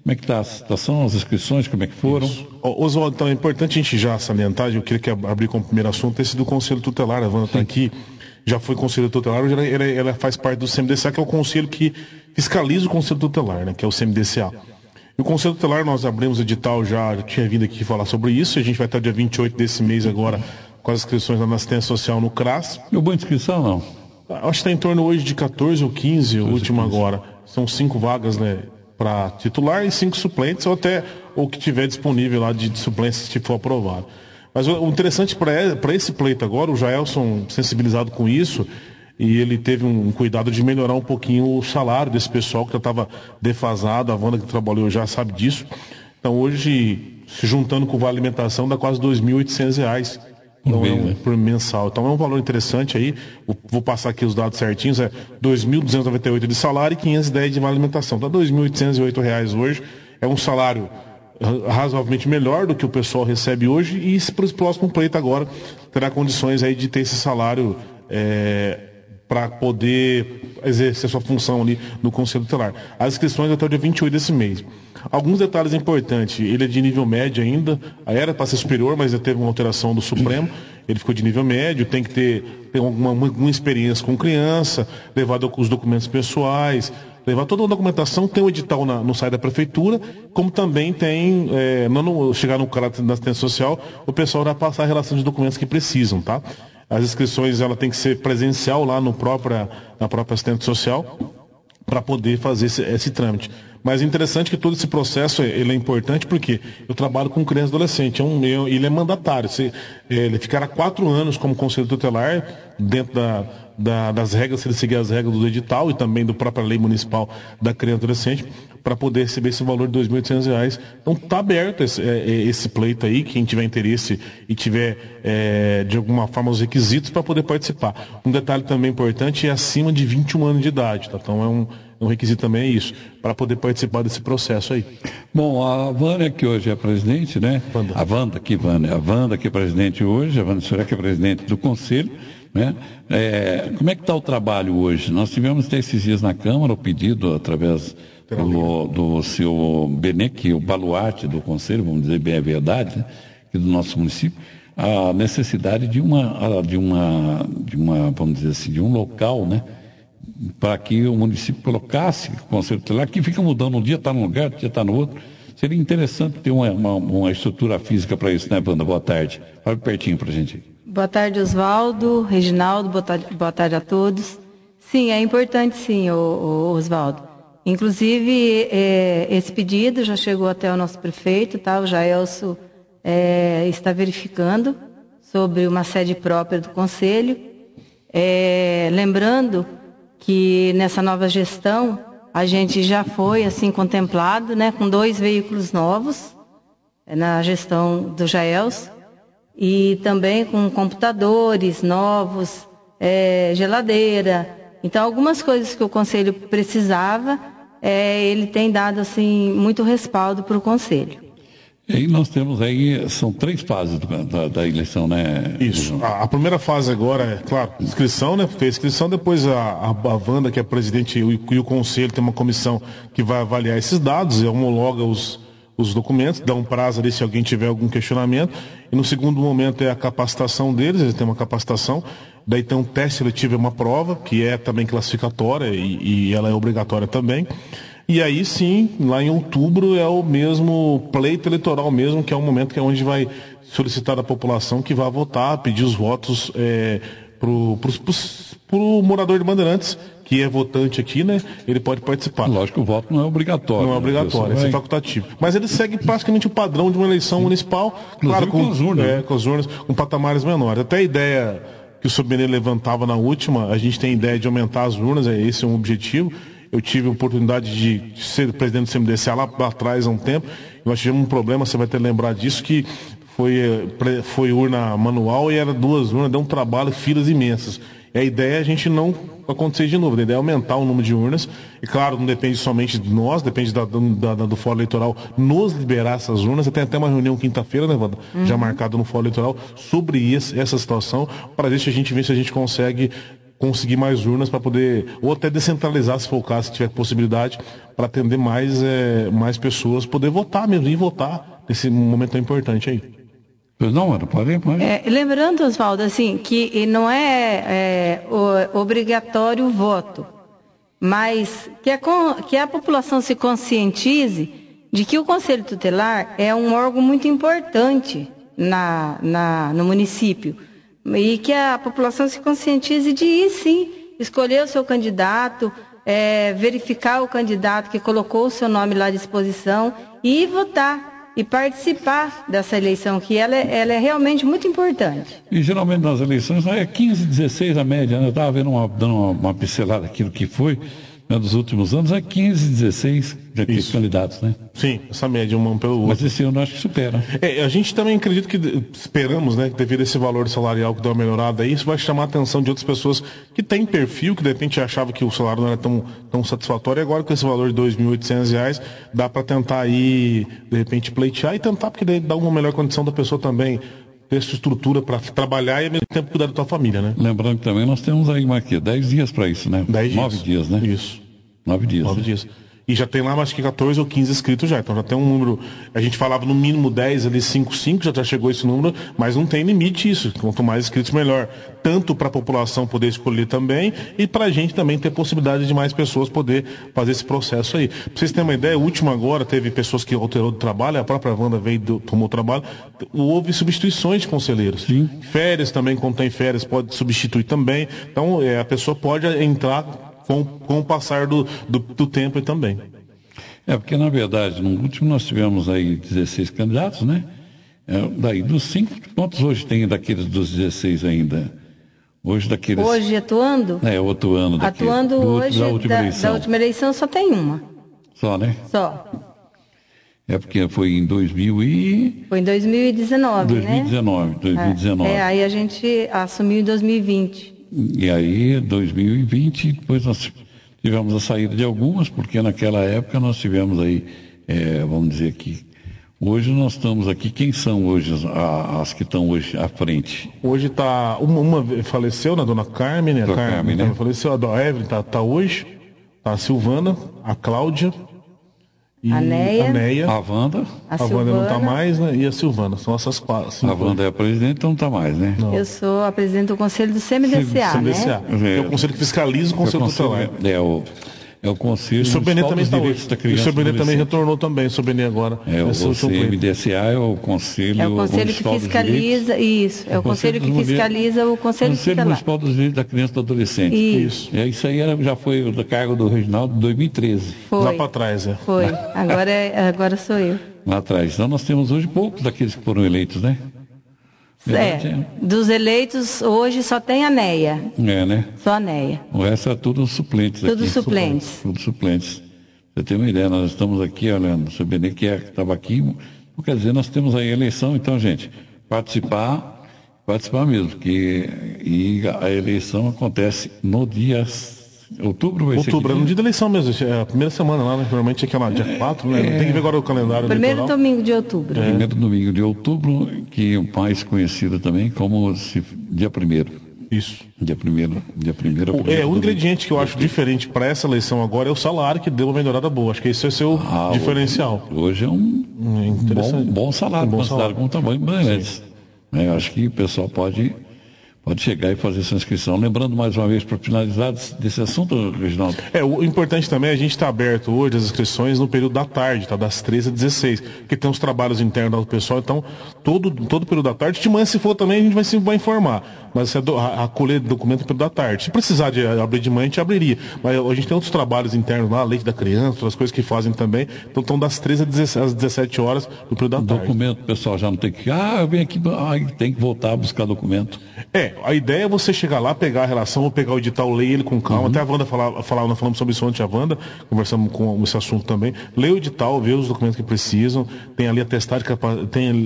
Como é que está a situação, as inscrições, como é que foram? Oswaldo, então é importante a gente já salientar, eu queria abrir como primeiro assunto esse do Conselho Tutelar, a Wanda está aqui, já foi Conselho Tutelar, hoje ela faz parte do CMDCA, que é o conselho que fiscaliza o Conselho Tutelar, né, que é o CMDCA. E o Conselho Tutelar, nós abrimos edital, já tinha vindo aqui falar sobre isso, a gente vai estar dia 28 desse mês agora com as inscrições na assistência social no CRAS. Deu boa inscrição, não? Acho que está em torno hoje de 14 ou 15, o último agora. São 5 vagas, né, para titular e 5 suplentes, ou até o que tiver disponível lá de suplentes se for aprovado. Mas o interessante para esse pleito agora, o Jaelson sensibilizado com isso, e ele teve um cuidado de melhorar um pouquinho o salário desse pessoal que já estava defasado, a Wanda que trabalhou já sabe disso. Então hoje, se juntando com o Vale Alimentação, dá quase R$ 2.800 então, por mensal. Então é um valor interessante aí. Vou passar aqui os dados certinhos, é R$ 2.298 de salário e 510 de Vale Alimentação. Então R$ 2.808 hoje. É um salário razoavelmente melhor do que o pessoal recebe hoje e para o próximo pleito agora terá condições aí de ter esse salário para poder exercer sua função ali no Conselho Tutelar. As inscrições até o dia 28 desse mês. Alguns detalhes importantes, ele é de nível médio ainda, era para ser superior, mas já teve uma alteração do Supremo, ele ficou de nível médio, tem que ter alguma experiência com criança, levar os documentos pessoais, levar toda a documentação, tem o edital no site da Prefeitura, como também tem, chegar no caráter da assistência social, o pessoal vai passar a relação de documentos que precisam, tá? As inscrições, ela tem que ser presencial lá na própria assistente social, para poder fazer esse trâmite. Mas é interessante que todo esse processo ele é importante porque eu trabalho com criança e adolescente, ele é mandatário. Ele ficará 4 anos como conselho tutelar, dentro das regras, se ele seguir as regras do edital e também da própria lei municipal da criança e adolescente, para poder receber esse valor de R$ 2.800. Então está aberto esse pleito aí, quem tiver interesse e tiver de alguma forma os requisitos para poder participar. Um detalhe também importante é acima de 21 anos de idade, tá? Então um requisito também é isso, para poder participar desse processo aí. Bom, a Vânia, que hoje é presidente, né? A Wanda que é presidente hoje, a Wanda Surek que é presidente do Conselho, né? Como é que está o trabalho hoje? Nós tivemos até esses dias na Câmara o pedido, através do seu Benec, o baluarte do Conselho, vamos dizer bem a verdade, né? Aqui do nosso município, a necessidade de uma, vamos dizer assim, de um local, né? Para que o município colocasse o Conselho Tutelar, que fica mudando, um dia está num lugar, outro dia está no outro. Seria interessante ter uma estrutura física para isso, né, Wanda? Boa tarde. Fala pertinho para a gente. Boa tarde, Oswaldo, Reginaldo, boa tarde a todos. Sim, é importante sim, Oswaldo. Inclusive, esse pedido já chegou até o nosso prefeito, tá? O Jaelson está verificando sobre uma sede própria do Conselho. Lembrando que nessa nova gestão a gente já foi assim contemplado, né, com 2 veículos novos na gestão do Jaelson e também com computadores novos, geladeira. Então algumas coisas que o Conselho precisava, ele tem dado assim muito respaldo para o Conselho. E nós temos aí, são 3 fases da eleição, né? Isso. A primeira fase agora é, claro, inscrição, né? Fez inscrição, depois a Wanda, que é presidente, e o Conselho tem uma comissão que vai avaliar esses dados, homologa os documentos, dá um prazo ali se alguém tiver algum questionamento. E no segundo momento é a capacitação deles, eles têm uma capacitação. Daí tem um teste seletivo, é uma prova, que é também classificatória e ela é obrigatória também. E aí sim, lá em outubro é o mesmo pleito eleitoral mesmo, que é o momento que é onde vai solicitar da população que vai votar, pedir os votos pro morador de Bandeirantes, que é votante aqui, né? Ele pode participar. Lógico que o voto não é obrigatório. Não é obrigatório, é facultativo. Mas ele segue praticamente o padrão de uma eleição municipal, claro, com as urnas, com patamares menores. Até a ideia que o Soberano levantava na última, a gente tem a ideia de aumentar as urnas, esse é um objetivo. Eu tive a oportunidade de ser presidente do CMDCA lá atrás há um tempo. Nós tivemos um problema, você vai ter que lembrar disso, que foi urna manual e era 2 urnas, deu um trabalho, filas imensas. E a ideia é a gente não acontecer de novo. A ideia é aumentar o número de urnas. E claro, não depende somente de nós, depende do Fórum Eleitoral nos liberar essas urnas. Tem até uma reunião quinta-feira, né, Wanda? Já marcada no Fórum Eleitoral sobre essa situação, para ver se a gente consegue conseguir mais urnas para poder, ou até descentralizar, se for o caso, se tiver possibilidade, para atender mais pessoas, poder votar mesmo, ir votar nesse momento tão importante aí. Não, mano, pode. Lembrando, Oswaldo, assim, que não é obrigatório o voto, mas que a população se conscientize de que o Conselho Tutelar é um órgão muito importante no município e que a população se conscientize de ir, sim, escolher o seu candidato, verificar o candidato que colocou o seu nome lá à disposição e ir votar e participar dessa eleição, que ela é realmente muito importante. E geralmente nas eleições é 15, 16 a média, né? Eu estava dando uma pincelada aqui do que foi, né, dos últimos anos, é 15, 16 candidatos, né? Sim, essa média, um pelo outro. Mas esse ano eu acho que supera. A gente também acredita esperamos, né, que devido a esse valor salarial que deu uma melhorada aí, isso vai chamar a atenção de outras pessoas que têm perfil, que de repente achava que o salário não era tão satisfatório, e agora com esse valor de R$ 2.800, dá para tentar aí, de repente, pleitear e tentar, porque daí dá uma melhor condição da pessoa também ter sua estrutura para trabalhar e ao mesmo tempo cuidar da tua família, né? Lembrando que também nós temos aí, Marquinhos, 10 dias para isso, né? 10 dias. 9 dias, né? Isso. 9 dias. 9 dias. E já tem lá, acho que 14 ou 15 inscritos já. Então já tem um número. A gente falava no mínimo 10, ali 5, já chegou esse número, mas não tem limite isso. Quanto mais inscritos, melhor. Tanto para a população poder escolher também, e para a gente também ter possibilidade de mais pessoas poder fazer esse processo aí. Para vocês terem uma ideia, o último agora teve pessoas que alterou de trabalho, a própria Wanda tomou trabalho. Houve substituições de conselheiros. Sim. Férias também, quando tem férias, pode substituir também. Então a pessoa pode entrar com o passar do tempo também. Porque na verdade, no último nós tivemos aí 16 candidatos, né? Daí dos 5, quantos hoje tem daqueles dos 16 ainda? Hoje atuando? Outro ano daquele. Atuando hoje, da última eleição só tem uma. Só, né? Só. Porque foi em Foi em 2019, 2019. Aí a gente assumiu em 2020. E aí, 2020, depois nós tivemos a saída de algumas, porque naquela época nós tivemos aí, vamos dizer que hoje nós estamos aqui, quem são hoje as que estão hoje à frente? Hoje está, uma faleceu, né, dona Carmen, né? A Carmen, né? Faleceu, a dona Evelyn tá hoje, a Silvana, a Cláudia, e a Neia, a Wanda. A Wanda não está mais, né? E a Silvana. São essas quatro. A Wanda é a presidente, então não está mais, né? Não. Eu sou a presidente do Conselho do CMDCA, né? É o conselho que fiscaliza o Conselho Tutelar. É o Conselho dos Direitos da Criança. O seu Benê também retornou também, o seu Benê agora. O CMDCA é o Conselho... É o Conselho que fiscaliza, isso. É o Conselho que fiscaliza o Conselho Tutelar. Municipal dos Direitos da Criança e do Adolescente. Isso. Isso aí já foi do cargo do Reginaldo em 2013. Foi. Lá para trás, Foi. Agora sou eu. Lá atrás. Então nós temos hoje poucos daqueles que foram eleitos, né? Dos eleitos, hoje só tem a Neia. Né? Só a Neia. O resto é tudo suplentes aqui. Tudo suplentes. Tudo suplentes. Você tem uma ideia, nós estamos aqui, olhando, o seu Benê que estava aqui, quer dizer, nós temos aí a eleição, então, gente, participar mesmo, e a eleição acontece no dia... Outubro vai ser. Outubro, é no dia da eleição mesmo, é a primeira semana lá, né? Normalmente é dia 4, né? Tem que ver agora o calendário. Primeiro domingo de outubro. Primeiro domingo de outubro, que é o mais conhecido também como dia 1º. Isso. Dia 1º. O ingrediente que eu acho diferente para essa eleição agora é o salário, que deu uma melhorada boa. Acho que esse é o seu diferencial. Hoje é um bom salário, considerado com o tamanho do Bandeirantes. Eu acho que o pessoal pode chegar e fazer essa inscrição. Lembrando mais uma vez, para finalizar desse assunto, Reginaldo. O importante também é a gente estar aberto hoje as inscrições no período da tarde, tá? Das 13 às 16, porque tem os trabalhos internos do pessoal, então todo período da tarde, de manhã se for também a gente vai informar, mas a colher de documento no período da tarde. Se precisar de abrir de manhã, a gente abriria, mas a gente tem outros trabalhos internos lá, leite da criança, outras coisas que fazem também, então estão das 13 às 17 horas no período da tarde. Documento, o pessoal já não tem que, eu venho aqui, tem que voltar a buscar documento. A ideia é você chegar lá, pegar a relação, ou pegar o edital, ler ele com calma. Até a Wanda nós falamos sobre isso ontem, a Wanda, conversamos com esse assunto também. Lê o edital, vê os documentos que precisam, tem ali atestado, tem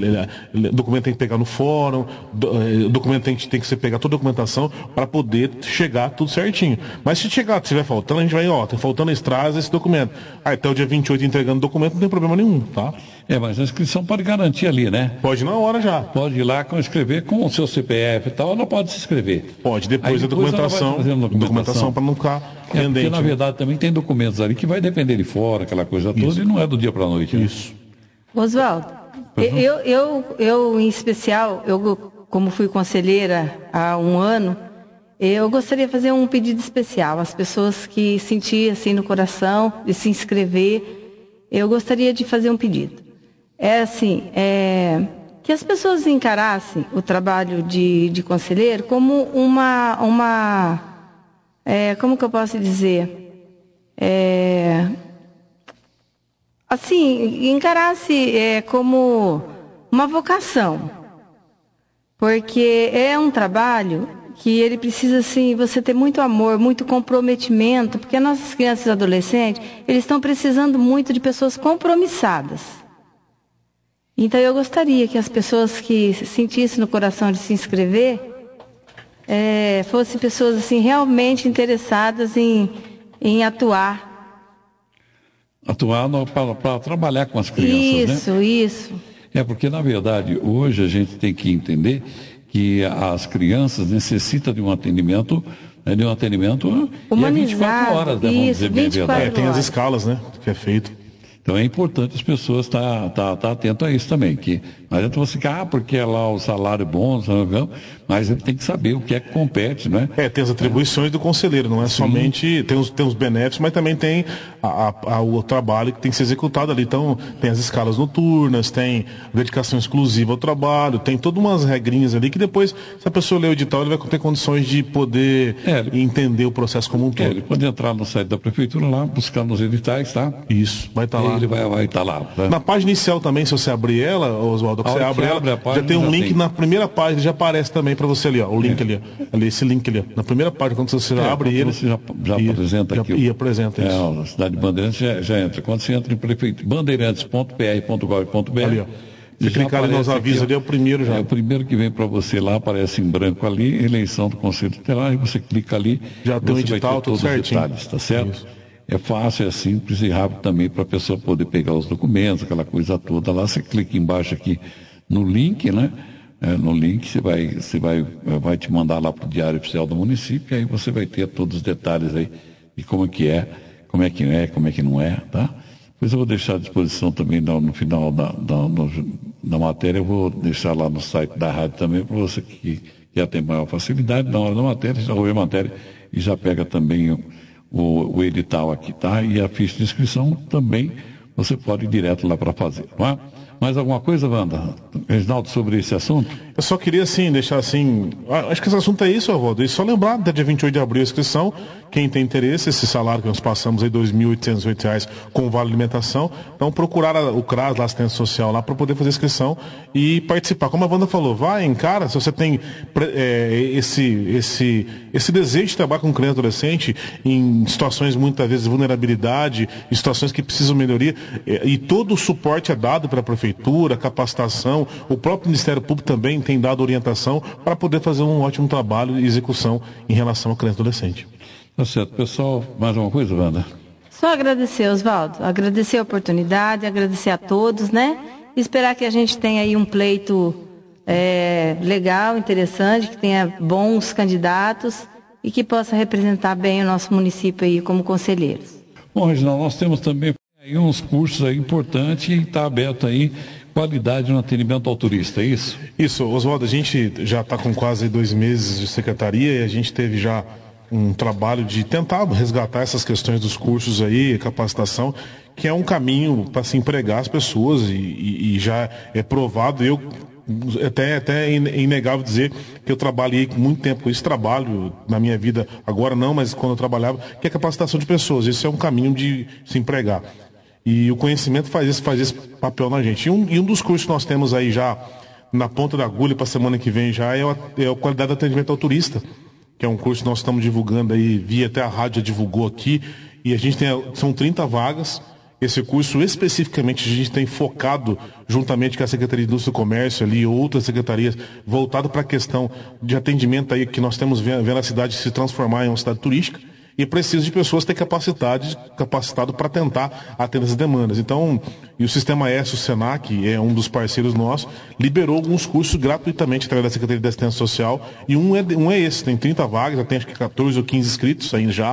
documento tem que pegar no fórum, documento tem que ser pegar toda a documentação para poder chegar tudo certinho. Mas se chegar, se tiver faltando, a gente vai, tá faltando, eles trazem esse documento. Até o dia 28 entregando o documento, não tem problema nenhum, tá? Mas a inscrição pode garantir ali, né? Pode ir na hora já. Pode ir lá escrever com o seu CPF e tal, ela pode se inscrever. Pode, depois a documentação para não ficar pendente. Porque, na verdade, também tem documentos ali que vai depender de fora, aquela coisa toda, e não é do dia para a noite. Né? Isso. Oswaldo, eu, em especial, como fui conselheira há um ano, eu gostaria de fazer um pedido especial às pessoas que sentiam assim no coração de se inscrever. Eu gostaria de fazer um pedido. Que as pessoas encarassem o trabalho de conselheiro como como que eu posso dizer? Encarasse como uma vocação. Porque é um trabalho que ele precisa, assim, você ter muito amor, muito comprometimento, porque as nossas crianças e adolescentes, eles estão precisando muito de pessoas compromissadas. Então, eu gostaria que as pessoas que sentissem no coração de se inscrever, fossem pessoas, assim, realmente interessadas em atuar. Atuar para trabalhar com as crianças, né? Isso. Porque, na verdade, hoje a gente tem que entender que as crianças necessitam de um atendimento humanizado, 24 horas, né? Vamos dizer bem a verdade. Tem as escalas, né? Que é feito. Então é importante as pessoas estar atento a isso também. Que não adianta você ficar, porque é lá o salário bom, mas ele tem que saber o que é que compete, né? Tem as atribuições do conselheiro, não é somente. Tem os benefícios, mas também tem o trabalho que tem que ser executado ali. Então, tem as escalas noturnas, tem dedicação exclusiva ao trabalho, tem todas umas regrinhas ali que depois, se a pessoa ler o edital, ele vai ter condições de poder entender o processo como um todo. Ele pode entrar no site da prefeitura lá, buscar nos editais, tá? Isso, vai estar lá. Ele vai estar lá. Tá? Na página inicial também, se você abrir ela, Oswaldo, você abre ela, página, já tem um link na primeira página, já aparece também para você ali, ó, o link ali, esse link ali, na primeira página, quando você abre ele... Você já apresenta aqui. E apresenta isso. A cidade de Bandeirantes já entra. Quando você entra em bandeirantes.pr.gov.br, ali, ó. Se clicar ali nos avisos ali, é o primeiro já. É o primeiro que vem para você lá, aparece em branco ali, eleição do Conselho Tutelar, e você clica ali, já tem um edital, tudo certinho. Detalhes, tá certo? Isso. É fácil, é simples e rápido também para a pessoa poder pegar os documentos, aquela coisa toda lá. Você clica embaixo aqui no link, né? No link vai te mandar lá para o Diário Oficial do Município, e aí você vai ter todos os detalhes aí de como é que não é, tá? Depois eu vou deixar à disposição também no final da matéria, eu vou deixar lá no site da rádio também para você que já tem maior facilidade, na hora da matéria, já ouve a matéria e já pega também o edital aqui, tá? E a ficha de inscrição também você pode ir direto lá para fazer, não é? Mais alguma coisa, Wanda? Reginaldo, sobre esse assunto? Eu só queria, deixar acho que esse assunto é isso, Oswaldo. E só lembrar, até dia 28 de abril a inscrição, quem tem interesse, esse salário que nós passamos aí, R$ 2.808 com vale alimentação. Então, procurar o CRAS, lá, assistência social, lá, para poder fazer a inscrição e participar. Como a Wanda falou, encara, se você tem esse desejo de trabalhar com criança e adolescente em situações, muitas vezes, de vulnerabilidade, em situações que precisam melhoria, e todo o suporte é dado pela prefeitura, capacitação, o próprio Ministério Público também tem dado orientação para poder fazer um ótimo trabalho e execução em relação à criança e adolescente. Tá certo. Pessoal, mais uma coisa, Wanda? Só agradecer, Oswaldo. Agradecer a oportunidade, agradecer a todos, né? Esperar que a gente tenha aí um pleito legal, interessante, que tenha bons candidatos e que possa representar bem o nosso município aí como conselheiros. Bom, Reginaldo, nós temos também aí uns cursos aí importantes e está aberto aí qualidade no atendimento ao turista, é isso? Isso, Oswaldo, a gente já está com quase 2 meses de secretaria e a gente teve já um trabalho de tentar resgatar essas questões dos cursos aí, capacitação, que é um caminho para se empregar as pessoas e já é provado. Eu até é inegável dizer que eu trabalhei muito tempo com esse trabalho na minha vida, agora não, mas quando eu trabalhava, que é a capacitação de pessoas. Isso é um caminho de se empregar. E o conhecimento faz esse papel na gente. E um dos cursos que nós temos aí já na ponta da agulha para a semana que vem já é a qualidade de atendimento ao turista, que é um curso que nós estamos divulgando aí, via até a rádio já divulgou aqui, e a gente são 30 vagas, Esse curso, especificamente, a gente tem focado, juntamente com a Secretaria de Indústria e Comércio ali, outras secretarias, voltado para a questão de atendimento aí, que nós temos vendo a cidade se transformar em uma cidade turística, e precisa de pessoas ter capacitado para tentar atender as demandas. Então, e o Sistema S, o Senac, é um dos parceiros nossos, liberou alguns cursos gratuitamente através da Secretaria de Assistência Social, e um é esse, tem 30 vagas, já tem acho que 14 ou 15 inscritos aí já,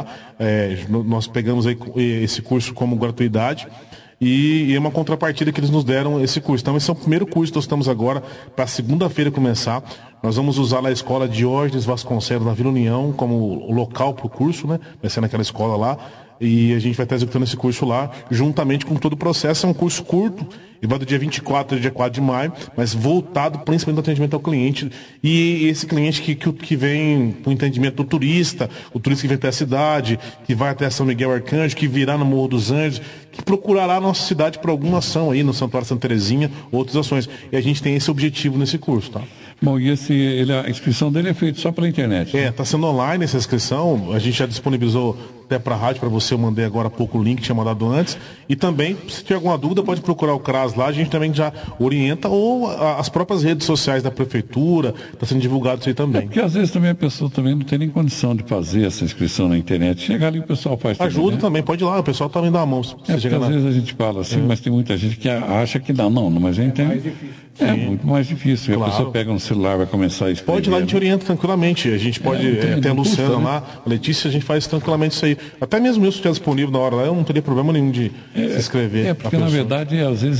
nós pegamos aí esse curso como gratuidade, e é uma contrapartida que eles nos deram esse curso. Então, esse é o primeiro curso que nós estamos agora para segunda-feira começar. Nós vamos usar lá a escola Diógenes Vasconcelos, na Vila União, como local para o curso, né? Vai ser naquela escola lá. E a gente vai estar executando esse curso lá, juntamente com todo o processo. É um curso curto, e vai do dia 24 ao dia 4 de maio, mas voltado principalmente ao atendimento ao cliente. E esse cliente que vem com o entendimento do turista, o turista que vem até a cidade, que vai até São Miguel Arcanjo, que virá no Morro dos Anjos, que procurará a nossa cidade por alguma ação aí, no Santuário Santa Terezinha, outras ações. E a gente tem esse objetivo nesse curso, tá? Bom, e a inscrição dele é feita só pela internet? Né? Está sendo online essa inscrição, a gente já disponibilizou até para a rádio, para você, eu mandei agora há pouco o link que tinha mandado antes, e também, se tiver alguma dúvida, pode procurar o CRAS lá, a gente também já orienta, ou as próprias redes sociais da prefeitura, está sendo divulgado isso aí também. Porque às vezes também a pessoa também não tem nem condição de fazer essa inscrição na internet, chega ali o pessoal faz também, ajuda né? também, pode ir lá, o pessoal também dá a mão. Às vezes a gente fala assim, mas tem muita gente que acha que dá, não, mas a gente tem... É muito mais difícil. Claro. A pessoa pega um celular, vai começar a escrever. Pode ir lá, a gente orienta tranquilamente. A gente pode, até a Luciana lá, a Letícia, a gente faz tranquilamente isso aí. Até mesmo eu, se estiver disponível na hora lá, eu não teria problema nenhum de se inscrever. Porque na verdade, às vezes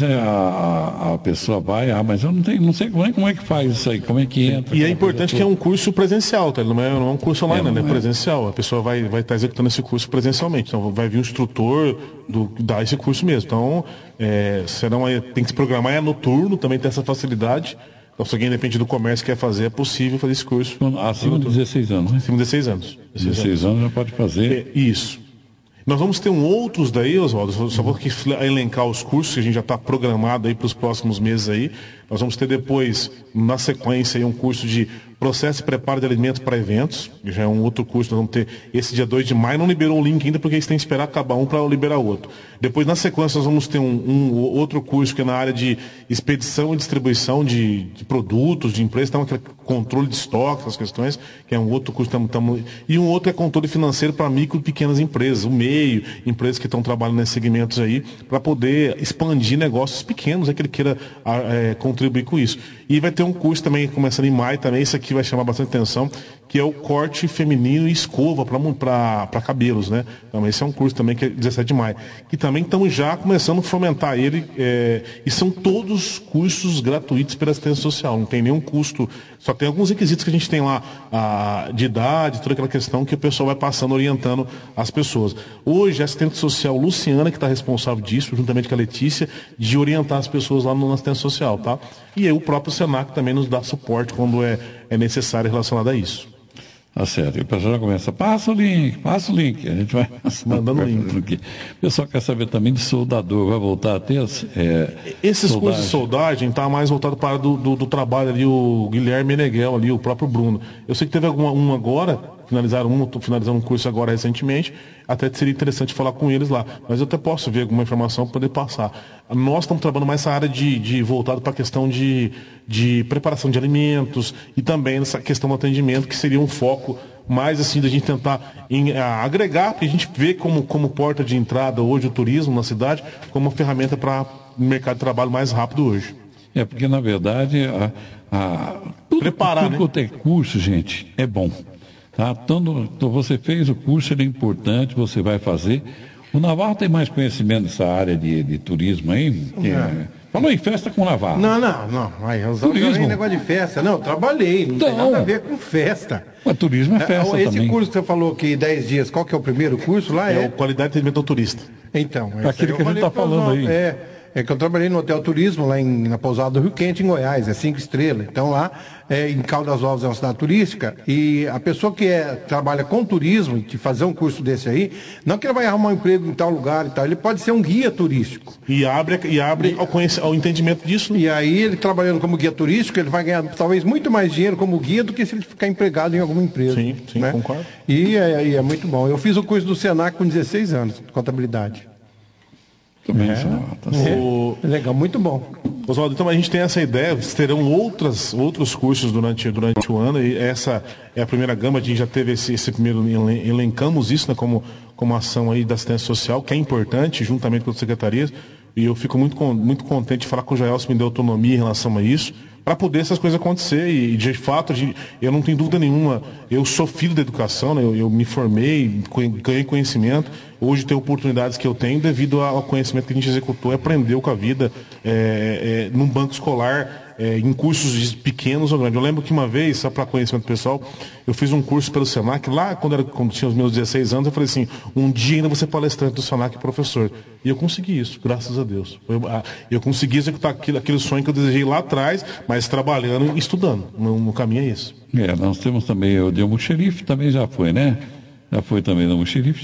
a pessoa vai, mas eu não sei como é que faz isso aí, como é que entra. E é importante que é um curso presencial, tá? Não é um curso online, é presencial. A pessoa vai estar executando esse curso presencialmente. Então vai vir um instrutor dar esse curso mesmo. Então, tem que se programar, é noturno, também tem essa facilidade. Então, se alguém depende do comércio quer fazer, é possível fazer esse curso. Acima de 16 anos, né? Acima de 16 anos. 16 anos já pode fazer. Isso. Nós vamos ter outros daí, Oswaldo, só vou aqui elencar os cursos que a gente já está programado aí para os próximos meses aí. Nós vamos ter depois, na sequência, aí, um curso de processo e preparo de alimentos para eventos, que já é um outro curso, nós vamos ter esse dia 2 de maio, não liberou o link ainda, porque eles têm que esperar acabar um para liberar o outro. Depois, na sequência, nós vamos ter um outro curso que é na área de expedição e distribuição de produtos, de empresas, então aquele controle de estoque, essas questões, que é um outro curso, e um outro é controle financeiro para micro e pequenas empresas, o meio, empresas que estão trabalhando nesses segmentos aí, para poder expandir negócios pequenos, que ele queira contribuir com isso. E vai ter um curso também, começando em maio também, esse aqui vai chamar bastante atenção, que é o corte feminino e escova para cabelos, né? Então esse é um curso também que é 17 de maio. Que também estamos já começando a fomentar ele, e são todos cursos gratuitos pela assistência social, não tem nenhum custo, só tem alguns requisitos que a gente tem lá, de idade, toda aquela questão que o pessoal vai passando, orientando as pessoas. Hoje, a assistente social Luciana, que está responsável disso, juntamente com a Letícia, de orientar as pessoas lá na assistência social, tá? E aí o próprio Senac também nos dá suporte quando é necessário relacionado a isso. Tá certo. E o pessoal já começa, passa o link. A gente vai mandando o link. O pessoal quer saber também de soldador, vai voltar a ter esses cursos de soldagem está mais voltado para do trabalho ali, o Guilherme Meneghel ali, o próprio Bruno. Eu sei que teve um agora, finalizando um curso agora recentemente, até seria interessante falar com eles lá, mas eu até posso ver alguma informação para poder passar. Nós estamos trabalhando mais essa área de voltado para a questão de preparação de alimentos e também nessa questão do atendimento, que seria um foco mais assim da gente tentar agregar, porque a gente vê como porta de entrada hoje o turismo na cidade, como uma ferramenta para o mercado de trabalho mais rápido hoje. Porque na verdade preparar, tudo que tem curso, gente, é bom. Tá? Então, você fez o curso, ele é importante, você vai fazer. O Navarro tem mais conhecimento nessa área de turismo aí? Falou em festa com o Navarro. Não. Aí, turismo. Negócio de festa. Não, eu trabalhei, não tem nada a ver com festa. Mas turismo é festa esse também. Curso que você falou que 10 dias, qual que é o primeiro curso lá? É o Qualidade de Atendimento ao Turista. Então, aquilo que a gente está falando aí. É que eu trabalhei no Hotel Turismo, lá na Pousada do Rio Quente, em Goiás, é 5 estrelas. Então lá, em Caldas Novas é uma cidade turística, e a pessoa que trabalha com turismo, e fazer um curso desse aí, não que ele vai arrumar um emprego em tal lugar e tal, ele pode ser um guia turístico. E abre ao entendimento disso. Né? E aí, ele trabalhando como guia turístico, ele vai ganhar talvez muito mais dinheiro como guia do que se ele ficar empregado em alguma empresa. Sim, né? Concordo. E é muito bom. Eu fiz o curso do Senac com 16 anos, de contabilidade. Também tá certo. Legal, muito bom. Oswaldo, então a gente tem essa ideia, terão outros cursos durante o ano, e essa é a primeira gama, a gente já teve esse primeiro, elencamos isso, né, como ação aí da assistência social, que é importante, juntamente com as secretarias, e eu fico muito contente de falar que o Jaelson me deu autonomia em relação a isso, para poder essas coisas acontecer, e de fato, eu não tenho dúvida nenhuma, eu sou filho da educação, né, eu me formei, ganhei conhecimento, hoje tenho oportunidades que eu tenho devido ao conhecimento que a gente executou e aprendeu com a vida, num banco escolar, em cursos pequenos ou grandes. Eu lembro que uma vez, só para conhecimento pessoal, eu fiz um curso pelo Senac, lá quando tinha os meus 16 anos, eu falei assim, um dia ainda vou ser palestrante do Senac e professor. E eu consegui isso, graças a Deus. Eu consegui executar aquele sonho que eu desejei lá atrás, mas trabalhando e estudando. No caminho é isso. Nós temos também o Dilma Xerife, também já foi, né? Já foi também no Xerife,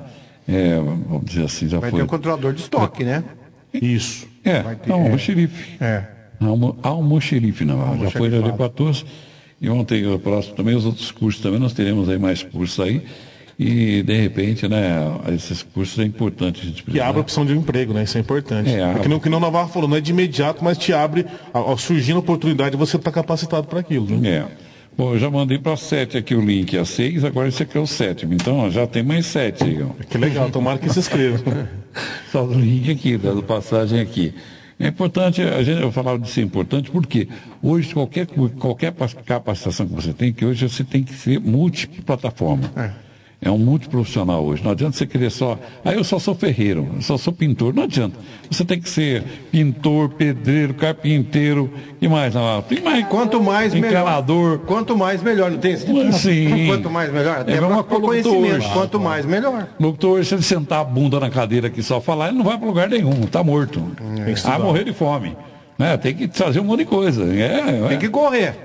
vamos dizer assim, já vai foi. Vai ter um controlador de estoque, né? Isso. O Xerife. Almoxerife, não. Já foi no dia 14. E ontem, o próximo também, os outros cursos também, nós teremos aí mais cursos aí. E, de repente, né, esses cursos é importante a gente precisar. E abre a opção de um emprego, né? Isso é importante. Porque que não Navarro falou, não é de imediato, mas te abre, ao surgir a oportunidade, você está capacitado para aquilo. Né? Bom, eu já mandei para 7 aqui o link, a 6, agora esse aqui é o 7º. Então, já tem mais 7 aí. Ó. Que legal, tomara que se inscreva. Só o link aqui, dando passagem aqui. É importante, eu falava de ser importante, porque hoje qualquer capacitação que você tem, que hoje você tem que ser multiplataforma. É um multiprofissional hoje. Não adianta você querer só. Eu só sou ferreiro, eu só sou pintor. Não adianta. Você tem que ser pintor, pedreiro, carpinteiro. E mais? Tem mais. Quanto mais encanador. Melhor. Quanto mais melhor. Não tem esse tipo? Sim. Quanto mais melhor. Até para conhecimento. Quanto mais melhor. Locutor, se ele sentar a bunda na cadeira aqui só falar, ele não vai para lugar nenhum. Está morto. Morrer de fome. Tem que fazer um monte de coisa. Tem que correr.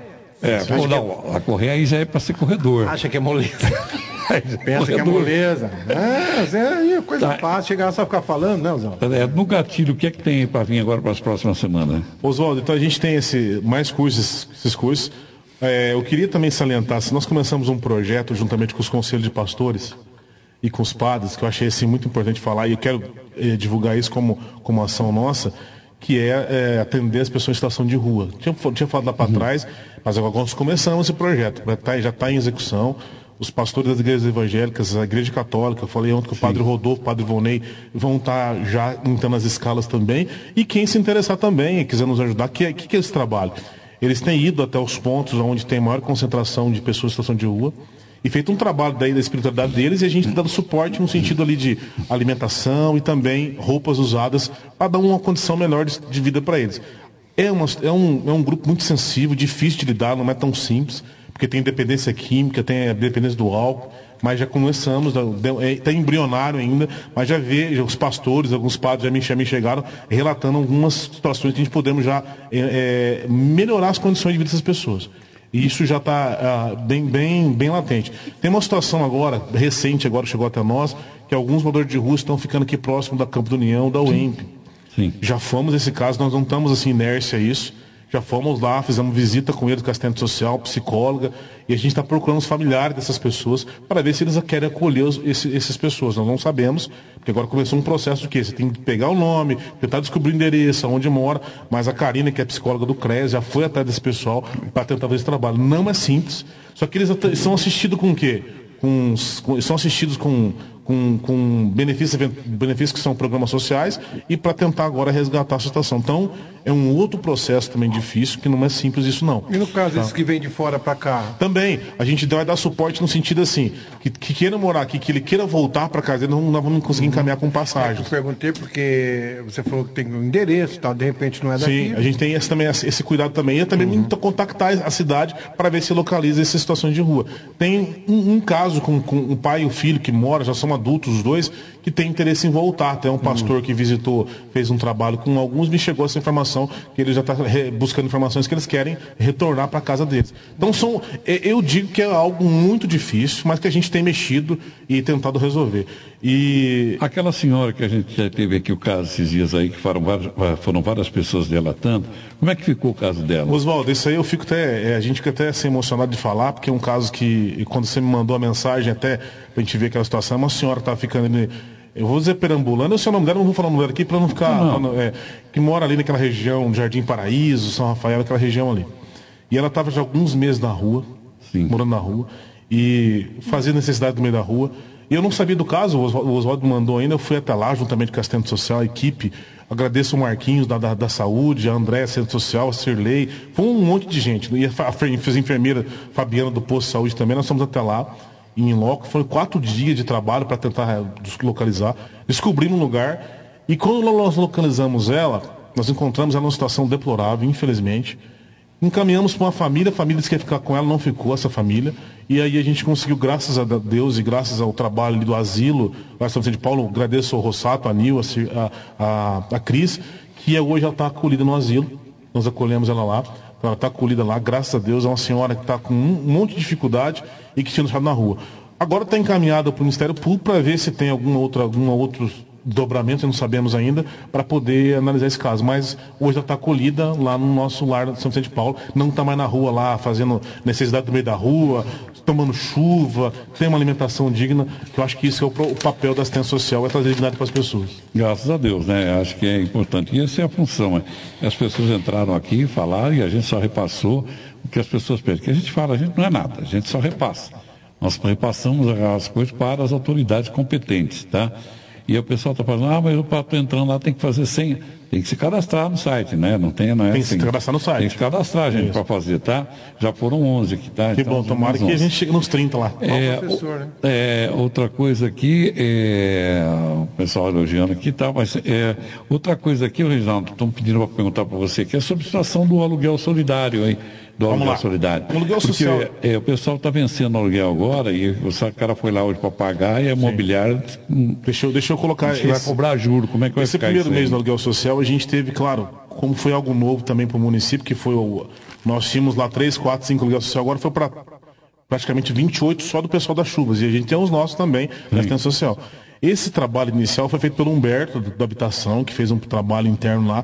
A correr aí já é para ser corredor. Acha que é moleza. Pensa que é moleza. É coisa fácil, chegar só ficar falando, né, Oswaldo? No gatilho, o que é que tem para vir agora para as próximas semanas? Oswaldo, então a gente tem mais cursos, esses cursos. Eu queria também salientar, nós começamos um projeto juntamente com os conselhos de pastores e com os padres, que eu achei assim, muito importante falar, e eu quero divulgar isso como ação nossa, que é atender as pessoas em situação de rua. Tinha falado lá para trás, mas agora nós começamos esse projeto, já está em execução. Os pastores das igrejas evangélicas, a igreja católica, eu falei ontem que o padre Rodolfo, o padre Ivonei, vão estar já entrando nas escalas também. E quem se interessar também, quiser nos ajudar, que é esse trabalho? Eles têm ido até os pontos onde tem maior concentração de pessoas em situação de rua e feito um trabalho daí da espiritualidade deles, e a gente está dando suporte no sentido ali de alimentação e também roupas usadas para dar uma condição melhor de vida para eles. É um grupo muito sensível, difícil de lidar, não é tão simples, porque tem dependência química, tem a dependência do álcool, mas já começamos, está embrionário ainda, mas já os pastores, alguns padres já me chegaram relatando algumas situações que a gente podemos já melhorar as condições de vida dessas pessoas. E isso já está bem latente. Tem uma situação agora, recente, agora chegou até nós, que alguns moradores de rua estão ficando aqui próximo da Campo do União, da UEMP. Sim. Já fomos nesse caso, nós não estamos assim inércia a isso. Já fomos lá, fizemos visita com eles, com assistente social, psicóloga, e a gente está procurando os familiares dessas pessoas para ver se eles querem acolher essas pessoas. Nós não sabemos, porque agora começou um processo de quê? Você tem que pegar o nome, tentar descobrir o endereço, onde mora, mas a Karina, que é psicóloga do CRES, já foi atrás desse pessoal para tentar fazer esse trabalho. Não é simples, só que eles são assistidos com o quê? São assistidos com benefícios que são programas sociais e para tentar agora resgatar a situação. Então, é um outro processo também difícil, que não é simples isso não. E no caso desses que vêm de fora para cá? Também, a gente vai dar suporte no sentido assim, que queira morar aqui, que ele queira voltar para casa, nós vamos conseguir encaminhar com passagem. Eu perguntei porque você falou que tem um endereço e tal, de repente não é daqui. Sim, a gente tem esse cuidado também, e também contactar a cidade para ver se localiza essas situações de rua. Tem um caso com um pai e o filho que moram, já são adultos os dois, que tem interesse em voltar. Tem um pastor que visitou, fez um trabalho com alguns, me chegou essa informação que ele já está buscando informações que eles querem retornar para a casa deles. Então eu digo que é algo muito difícil, mas que a gente tem mexido e tentado resolver. E aquela senhora que a gente já teve aqui o caso esses dias aí, que foram várias pessoas delatando, como é que ficou o caso dela? Oswaldo, isso aí eu fico a gente fica até assim, emocionado de falar, porque é um caso que, quando você me mandou a mensagem até pra gente ver aquela situação, uma senhora estava ficando eu vou dizer perambulando, o seu nome dela, não vou falar o nome dela aqui para não ficar... que mora ali naquela região, Jardim Paraíso, São Rafael, aquela região ali. E ela estava já alguns meses na rua, morando na rua, e fazia necessidade no meio da rua. E eu não sabia do caso, o Oswaldo mandou ainda, eu fui até lá, juntamente com a assistente social, a equipe. Agradeço o Marquinhos da Saúde, a André, assistente social, a Cirlei. Foi um monte de gente. E a enfermeira Fabiana do Posto de Saúde também, nós fomos até lá, em loco. Foram 4 dias de trabalho para tentar localizar. Descobrimos um lugar. E quando nós localizamos ela, nós encontramos ela numa situação deplorável, infelizmente. Encaminhamos para uma família, a família disse que ia ficar com ela, não ficou essa família. E aí a gente conseguiu, graças a Deus e graças ao trabalho do asilo, lá em São Vicente de Paulo, agradeço ao Rossato, a Nil, a Cris, que hoje ela está acolhida no asilo. Nós acolhemos ela lá, ela está acolhida lá, graças a Deus, é uma senhora que está com um monte de dificuldade e que tinha deixado na rua. Agora está encaminhada para o Ministério Público para ver se tem algum outro dobramento, não sabemos ainda, para poder analisar esse caso. Mas hoje ela está acolhida lá no nosso lar de São Vicente de Paulo, não está mais na rua lá, fazendo necessidade no meio da rua, tomando chuva, tem uma alimentação digna, que eu acho que isso é o papel da assistência social, é trazer dignidade para as pessoas. Graças a Deus, né? Acho que é importante. E essa é a função, né? As pessoas entraram aqui, falaram, e a gente só repassou o que as pessoas pedem. Que a gente fala, a gente não é nada, a gente só repassa. Nós repassamos as coisas para as autoridades competentes, tá? E o pessoal está falando, mas eu estou entrando lá, tem que fazer senha. Tem que se cadastrar no site, né? Não é tem que assim. se cadastrar no site. Tem que se cadastrar, gente, para fazer, tá? Já foram 11 aqui, tá? Que bom, tomara que a gente chegue nos 30 lá. Professor, né? Outra coisa aqui, o pessoal elogiando aqui, tá? Mas outra coisa aqui, Reginaldo, estão pedindo para perguntar para você, que é sobre a situação do aluguel solidário, hein? Do aluguel solidário. O aluguel social. O pessoal está vencendo o aluguel agora e o cara foi lá hoje para pagar e a imobiliária... Deixa eu colocar... vai cobrar juro, como é que vai ficar isso? Esse primeiro mês do aluguel social, a gente teve, claro, como foi algo novo também para o município, que foi nós tínhamos lá 3, 4, 5 aluguel social, agora foi para praticamente 28 só do pessoal das chuvas. E a gente tem os nossos também, da assistência social. Esse trabalho inicial foi feito pelo Humberto, da Habitação, que fez um trabalho interno lá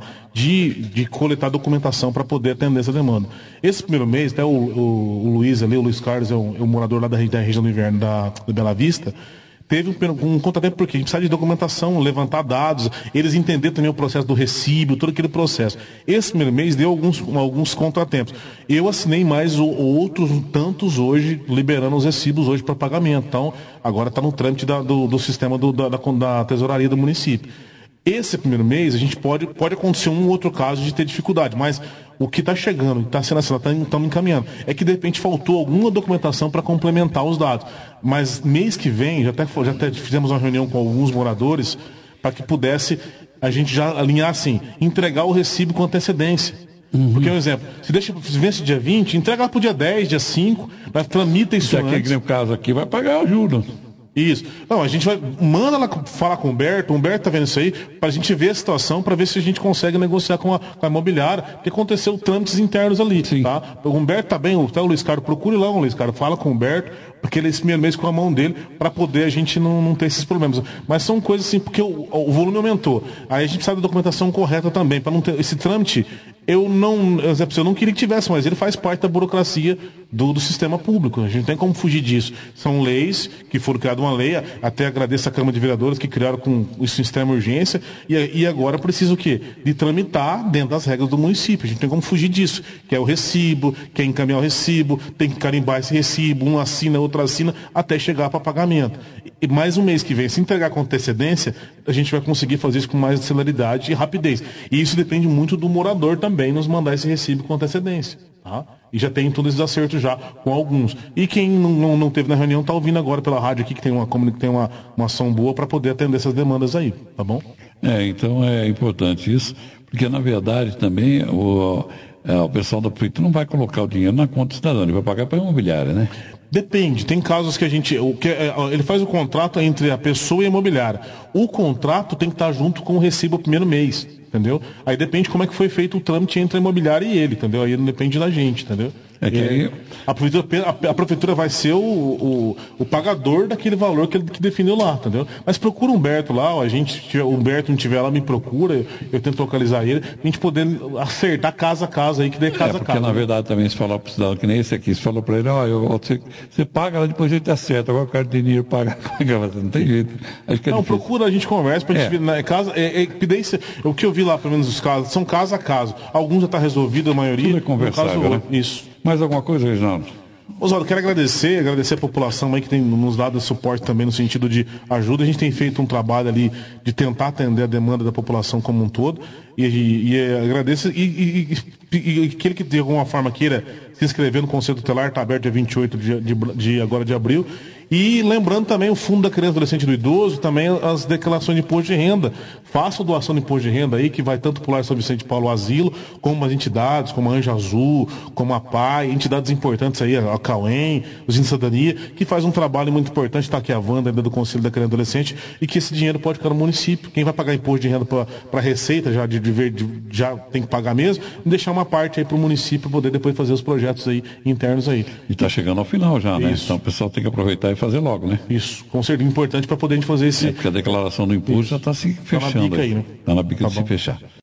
de coletar documentação para poder atender essa demanda. Esse primeiro mês, até o Luiz ali, o Luiz Carlos, é o morador lá da região do inverno da Bela Vista, teve um contratempo porque a gente precisa de documentação, levantar dados, eles entenderam também o processo do recibo, todo aquele processo. Esse primeiro mês deu alguns contratempos. Eu assinei mais outros tantos hoje, liberando os recibos hoje para pagamento. Então, agora está no trâmite do sistema da tesouraria do município. Esse primeiro mês, a gente pode acontecer um outro caso de ter dificuldade, mas o que está chegando, está sendo assinado, estamos encaminhando, é que de repente faltou alguma documentação para complementar os dados. Mas mês que vem, já até fizemos uma reunião com alguns moradores para que pudesse a gente já alinhar assim, entregar o recibo com antecedência. Porque, por exemplo, se vence dia 20, entrega para o dia 10, dia 5, tramita isso antes. Aqui, no caso aqui, vai pagar o juro. Isso. Não, a gente manda lá falar com o Humberto tá vendo isso aí, pra gente ver a situação, para ver se a gente consegue negociar com a imobiliária, porque aconteceu trâmites internos ali, sim, tá? O Humberto tá bem, até o Luiz Carlos, procure lá o Luiz Carlos, fala com o Humberto, porque ele esse primeiro mês com a mão dele, para poder a gente não ter esses problemas. Mas são coisas assim, porque o volume aumentou. Aí a gente precisa da documentação correta também, para não ter esse trâmite. Eu não queria que tivesse, mas ele faz parte da burocracia do sistema público. A gente não tem como fugir disso. São leis que foram criadas uma lei, até agradeço a Câmara de Vereadores que criaram com isso em extrema urgência, e agora precisa o quê? De tramitar dentro das regras do município. A gente não tem como fugir disso, que é o recibo, que é encaminhar o recibo, tem que carimbar esse recibo, um assina, outro assina, até chegar para pagamento. E mais um mês que vem, se entregar com antecedência, a gente vai conseguir fazer isso com mais celeridade e rapidez. E isso depende muito do morador também nos mandar esse recibo com antecedência. Tá? E já tem todos esses acertos já com alguns. E quem não teve na reunião está ouvindo agora pela rádio aqui, que tem uma ação boa para poder atender essas demandas aí, tá bom? Então é importante isso, porque na verdade também o pessoal da prefeitura não vai colocar o dinheiro na conta do cidadão, ele vai pagar para a imobiliária, né? Depende, tem casos que ele faz o contrato entre a pessoa e a imobiliária. O contrato tem que estar junto com o recibo o primeiro mês, entendeu? Aí depende como é que foi feito o trâmite entre a imobiliária e ele, entendeu? Aí não depende da gente, entendeu? É que aí... a prefeitura vai ser o pagador daquele valor que definiu lá, entendeu? Mas procura o Humberto lá, o Humberto não estiver lá, me procura, eu tento localizar ele, a gente poder acertar casa a casa aí, que dê casa a casa. Porque na verdade também se falar para o cidadão que nem esse aqui, se falou para ele, você paga lá, depois a gente acerta, agora o cara tem dinheiro para pagar, não tem jeito. Acho que não, procura, a gente conversa pra gente ver na casa, o que eu vi lá, pelo menos os casos, são casa a caso. Alguns já está resolvido, a maioria. Tudo é conversável, né? Isso. Mais alguma coisa, Reginaldo? Oswaldo, quero agradecer a população aí que tem nos dado suporte também no sentido de ajuda. A gente tem feito um trabalho ali de tentar atender a demanda da população como um todo. E agradeço. E aquele que de alguma forma queira se inscrever no Conselho Tutelar, está aberto dia 28 de abril. E lembrando também o Fundo da Criança, Adolescente e do Idoso, também as declarações de imposto de renda. Faça a doação de imposto de renda aí, que vai tanto para o Lar São Vicente de Paulo Asilo, como as entidades, como a Anja Azul, como a PAI, entidades importantes aí, a CAUEM, os de cidadania, que faz um trabalho muito importante, está aqui a Wanda do Conselho da Criança e Adolescente, e que esse dinheiro pode ficar no município. Quem vai pagar imposto de renda para a Receita, já tem que pagar mesmo, e deixar uma parte aí para o município poder depois fazer os projetos aí internos aí. E está chegando ao final já, né? Isso. Então o pessoal tem que aproveitar e fazer logo, né? Isso, com certeza, importante para poder a gente fazer esse... Porque a declaração do imposto já está se fechando. Está na bica aí, né? Está na bica de se fechar.